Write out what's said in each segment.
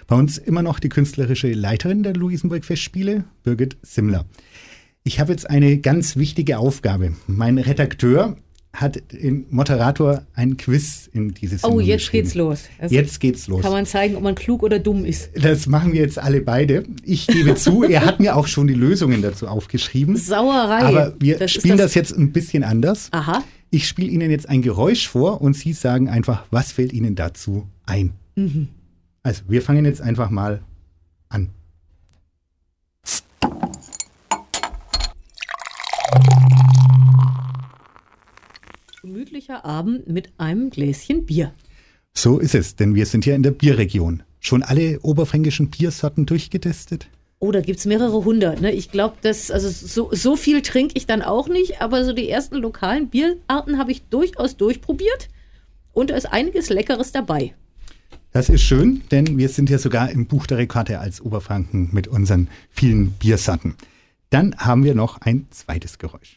Bei uns immer noch die künstlerische Leiterin der Luisenburg-Festspiele, Birgit Simmler. Ich habe jetzt eine ganz wichtige Aufgabe. Mein Redakteur hat im Moderator ein Quiz in dieses Sendung jetzt geht's los. Jetzt geht's los. Kann man zeigen, ob man klug oder dumm ist. Das machen wir jetzt alle beide. Ich gebe zu, er hat mir auch schon die Lösungen dazu aufgeschrieben. Sauerei. Aber wir spielen das jetzt ein bisschen anders. Aha. Ich spiele Ihnen jetzt ein Geräusch vor und Sie sagen einfach, was fällt Ihnen dazu ein. Mhm. Also, wir fangen jetzt einfach mal an. Gemütlicher Abend mit einem Gläschen Bier. So ist es, denn wir sind ja in der Bierregion. Schon alle oberfränkischen Biersorten durchgetestet? Oh, da gibt's mehrere hundert. Ne? Ich glaube, so viel trinke ich dann auch nicht, aber so die ersten lokalen Bierarten habe ich durchaus durchprobiert und da ist einiges Leckeres dabei. Das ist schön, denn wir sind ja sogar im Buch der Rekorde als Oberfranken mit unseren vielen Biersorten. Dann haben wir noch ein zweites Geräusch.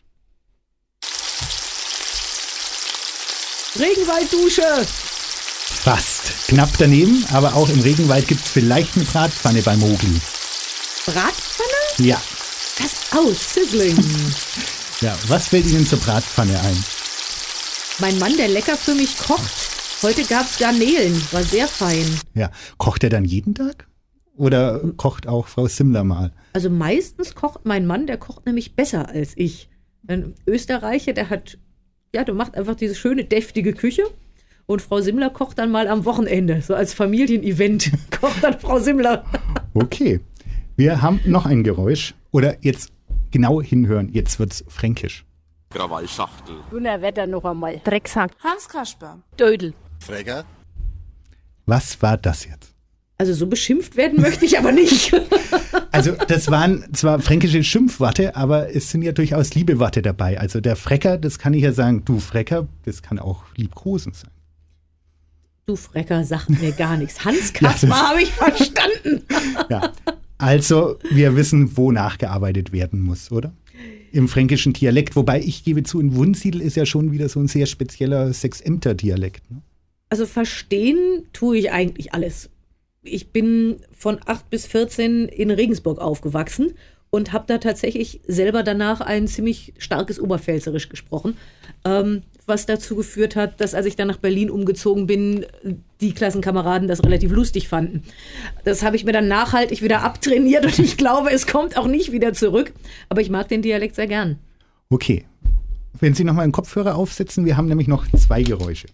Regenwalddusche! Fast. Knapp daneben, aber auch im Regenwald gibt es vielleicht eine Bratpfanne bei Mogli. Bratpfanne? Ja. Das aus, Sizzling. Ja, was fällt Ihnen zur Bratpfanne ein? Mein Mann, der lecker für mich kocht. Heute gab's Garnelen, war sehr fein. Ja, kocht er dann jeden Tag? Oder kocht auch Frau Simmler mal? Also meistens kocht mein Mann, der kocht nämlich besser als ich. Ein Österreicher, der macht einfach diese schöne, deftige Küche. Und Frau Simmler kocht dann mal am Wochenende, so als Familienevent. Kocht dann Frau Simmler. Okay, wir haben noch ein Geräusch. Oder jetzt genau hinhören, jetzt wird's fränkisch. Krawallschachtel. Grüner Wetter noch einmal. Drecksack. Hans-Kasper. Dödel. Frecker. Was war das jetzt? Also so beschimpft werden möchte ich aber nicht. Also das waren zwar fränkische Schimpfworte, aber es sind ja durchaus Liebeworte dabei. Also der Frecker, das kann ich ja sagen, du Frecker, das kann auch liebkosend sein. Du Frecker sagt mir gar nichts. Hans-Kasper habe ich verstanden. Ja, also wir wissen, wo nachgearbeitet werden muss, oder? Im fränkischen Dialekt, wobei ich gebe zu, in Wunsiedel ist ja schon wieder so ein sehr spezieller Sechsämter-Dialekt. Ne? Also verstehen tue ich eigentlich alles. Ich bin von 8 bis 14 in Regensburg aufgewachsen und habe da tatsächlich selber danach ein ziemlich starkes Oberpfälzerisch gesprochen, was dazu geführt hat, dass als ich dann nach Berlin umgezogen bin, die Klassenkameraden das relativ lustig fanden. Das habe ich mir dann nachhaltig wieder abtrainiert und ich glaube, es kommt auch nicht wieder zurück. Aber ich mag den Dialekt sehr gern. Okay, wenn Sie nochmal einen Kopfhörer aufsetzen, wir haben nämlich noch 2 Geräusche.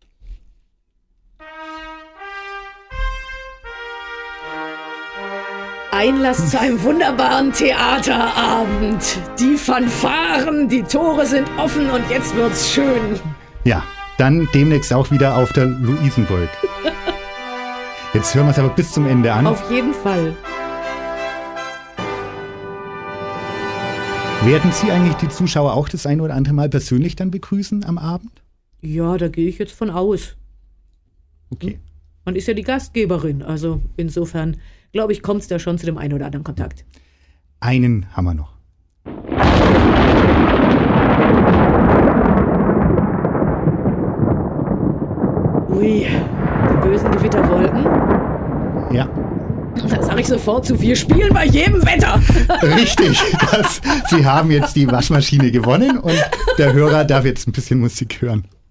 Einlass zu einem wunderbaren Theaterabend. Die Fanfaren, die Tore sind offen und jetzt wird's schön. Ja, dann demnächst auch wieder auf der Luisenburg. Jetzt hören wir es aber bis zum Ende an. Auf jeden Fall. Werden Sie eigentlich die Zuschauer auch das ein oder andere Mal persönlich dann begrüßen am Abend? Ja, da gehe ich jetzt von aus. Okay. Man ist ja die Gastgeberin, also insofern, glaube ich, kommt es da schon zu dem einen oder anderen Kontakt. Einen haben wir noch. Ui, die bösen Gewitterwolken. Ja. Da sage ich sofort zu, wir spielen bei jedem Wetter. Richtig, Sie haben jetzt die Waschmaschine gewonnen und der Hörer darf jetzt ein bisschen Musik hören.